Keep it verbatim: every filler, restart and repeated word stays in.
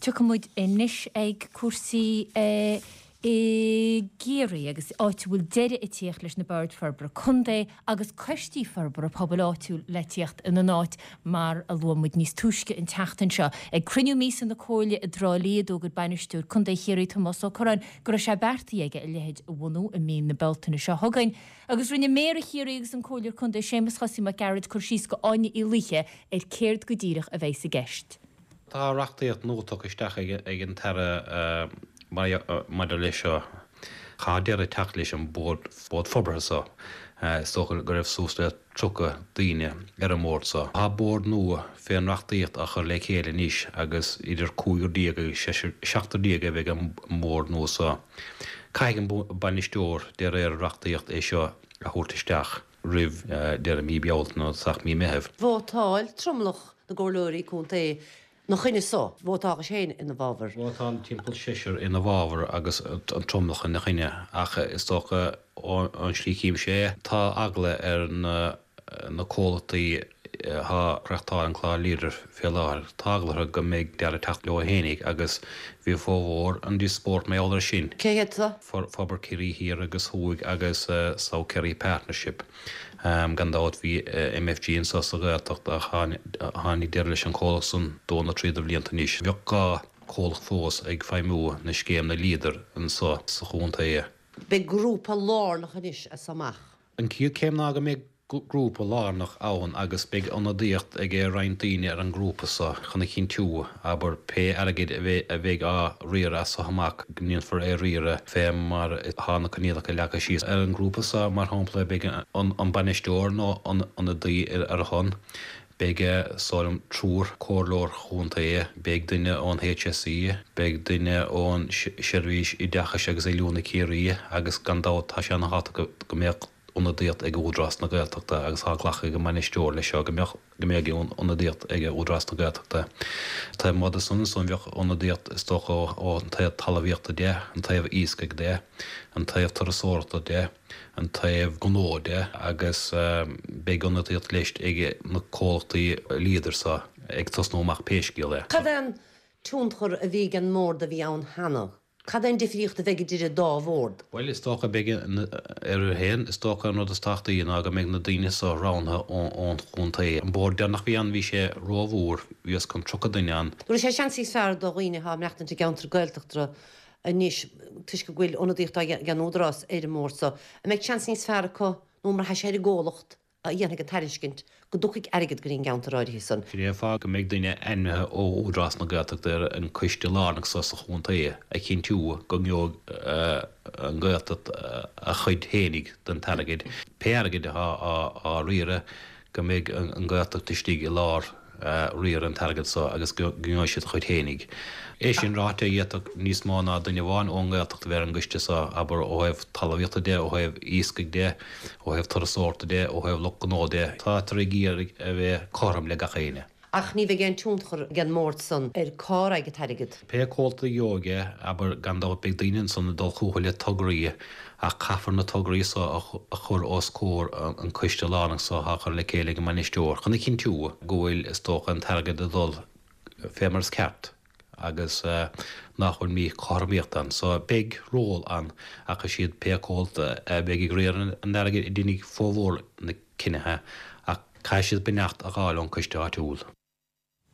tuchamúid inis ag cuasaí i géirí agus áitiúil deire i tíocht leis na bird ferbra chundé agus cuistí ferbra pobl áitiúil le tíocht in an áit mar a luamúid níos túisce in teachtain seo. Ag criniú mís in na cóile i drálíad ógad bainistúr chundé chéirí Tomás ó Coráin gur a sé bertaí aige i lehéid a bhhanú i mí na beltainna seo thugain. Agus rinne méra chéirí agus an cóilir chundé sémas chosí mar garad chuirsís go áine i líthe ar céird go díirech a bheits a gceist. Tá reachtaíocht nótóg isteach ag an tara mar leis seo chadear a teach leis an bód forbethe sa. Stocha go raibh sústa trocha daoine ar an mór sa. Tá bód nua fé an reachtaíocht a chur le chéile níos agus idir cúgur díag seachtar díag a bheith an mór nó sa. Caiig an bainisteoir de ar reachtaíocht é seo a thuirtaisteach rih de a mí bealt nó sach mí mehebh. Bhótáil tromlach na gcóirlóirí chunta é nach chuine só, bhótága sé in na bhábhar. Bhótáil timppla séir in na bhábhar agus an tromlach in na chuine acha is tócha an slícím sé tá agla ar na cólataí há reachtá an chlá líidir fé láir táglatha go méid dear a teach leo hénig agus bhí fómhór an dí sport mé áidir sin. Cé héadta? Fabar Cirí hir agus thuig agus Sao Kerry Partnership. Um, gan dáit bhí uh, M F G in sasagéachcht a hánig deir leis an cólasan dóna tríidir blianta níos. Bheoh gá cólach fós ag feimú na scéim na líidir an sa sa chunta é. Be grúpa lárnach anis a samach. An ciú céim ná go mé grúpa lárnach áhan agus beag anadíocht ag é reintíine ar an grúpa sa chuna chin tú aber pe agad a bheith á riire sa hamach gníon for é riire fé mar hána chuníach a lecha síos ar an grúpa sa mar hápla beag an banisteoir nó an a dí ar a hon. Beige sáilm trúr córlór chunta é, beag duine ón H S I, beag duine ón seirbhís i deachas agus é lúna céirí agus gandát tá sé na háta go méoch onadíocht ag údras na gaeltachta agus há ghlacha go manisteoir le seo go méag onadíocht ag údras na gaeltachta. Tá mada sun son bheoh onadíocht is tócha ó an taobh talabhíochta dé, an taobh íscaig dé, an taobh tarasórta dé, an taobh gnó dé agus beag onadíocht leist ag na cólachtaí líidir sa ag tosnóach péiscí le. Cad an túnchur a bhí an mór a bhí ann hana? Cad an difríocht a bheith idir dá bhórd? Well, is tócha beag ar héin, is tócha nó is táchtaí ná go méid na daine sa rátha ón chunta é. An bór deannach bhí an bhí sé rómhúr bhíos chun trocha daine an. Dúir sé seansí fear do dhaoine há mreachtan geantar gailteachtra a níos tuis go bhfuil onadíocht gan údras ar an mór sa. A méid seansí fear có nó mar sé ar ggólacht a dhéanana an tariscint go dúchaigh airgad go ríon geantar ráidí san. Fí fá go méid daine ainmthe ó údras na gaeltachta ar an cuiste lánach sa sa chunta é a chin tú go ngeog an gaeltacht a chuid hénig den targad. Péargad á riire go méid an gaeltacht istí i lár riir an targad sa agus gnáis siad chuid hénig. É sin ráte dhéach níos mána duine bháin ón gaeltacht bhar an guiste sa aber ó hebh talabhíochta dé, ó hebh íscaig dé, ó hebh tarasórta dé, ó hebh lochganó dé. Tá tar gíar a bheith chom le gachéine. Ach ní bheith gén túnchur gan mórt san ar cá aige tarigad. Pe cólta jóge aber gandá beag daoine san dul chúhaile tugraí a chafar na tugraí sa a chur os cór an cuiste lánach sa a chur le céile go manisteoir. Chuna cinn tú gohfuil is tócha an targad a dul fémars ceart agus nachfuil mí chormíochtan. So big ról an a chu siad pe cólta beag i gréir an targad i dtínig fómhór na cinethe a caiisiad beneacht a gáil an cuiste áitiúil.